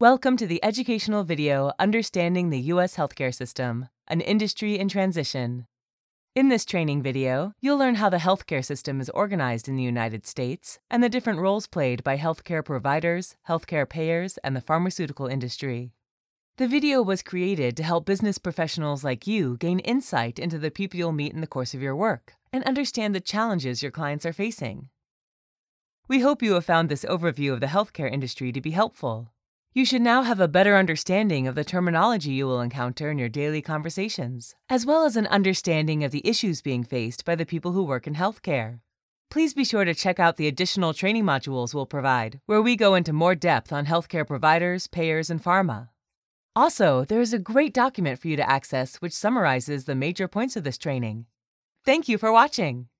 Welcome to the educational video Understanding the U.S. Healthcare System, an Industry in Transition. In this training video, you'll learn how the healthcare system is organized in the United States and the different roles played by healthcare providers, healthcare payers, and the pharmaceutical industry. The video was created to help business professionals like you gain insight into the people you'll meet in the course of your work and understand the challenges your clients are facing. We hope you have found this overview of the healthcare industry to be helpful. You should now have a better understanding of the terminology you will encounter in your daily conversations, as well as an understanding of the issues being faced by the people who work in healthcare. Please be sure to check out the additional training modules we'll provide, where we go into more depth on healthcare providers, payers, and pharma. Also, there is a great document for you to access which summarizes the major points of this training. Thank you for watching.